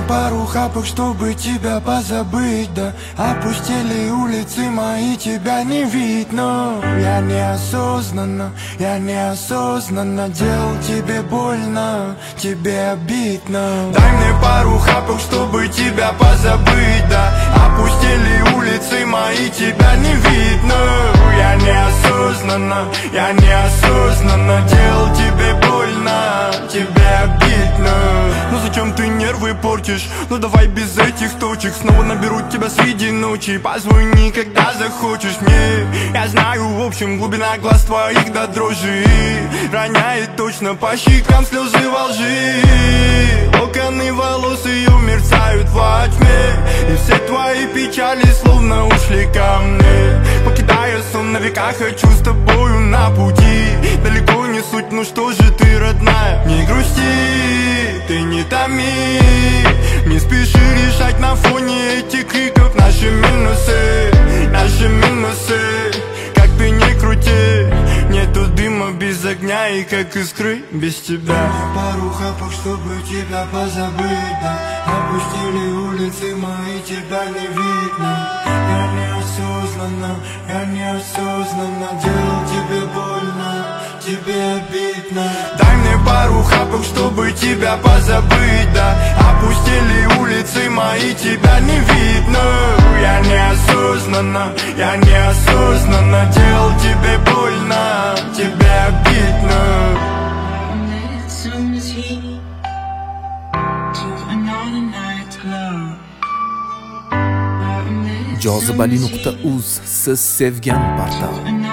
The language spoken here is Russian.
пару хапок, чтобы тебя позабыть, да. Опустели улицы мои, тебя не видно. Я неосознанно делал тебе больно, тебе обидно. Дай мне пару хапок, чтобы тебя позабыть, да. Опустели улицы мои, тебя не видно. Я неосознанно делал тебе больно, тебе обидно. Ну зачем ты нервы портишь? Ну давай без этих точек. Снова наберу тебя среди ночи. Позвони, когда захочешь мне. Я знаю, в общем, глубина глаз твоих до дрожи роняет точно по щекам слезы во лжи. Локоны волос ее мерцают во тьме, и все твои печали словно ушли ко мне. Покидая сон на века, хочу с тобою на пути. Далеко не суть, ну что же ты, родная? Не грусти, ты не томи. Не спеши решать на фоне этих криков наши минусы. Как ты не крути, нету дыма без огня и как искры без тебя. Пару хапок, чтобы тебя позабыть, да. Опустили улицы мои, тебя не видно. Я неосознанно делал тебе больно, тебе обидно. Дай мне пару хапок, чтобы тебя позабыть, да. Опустили улицы мои, тебя не видно. Я неосознанно делал тебе больно, тебе обидно. Jozibali.uz siz sevgan portal.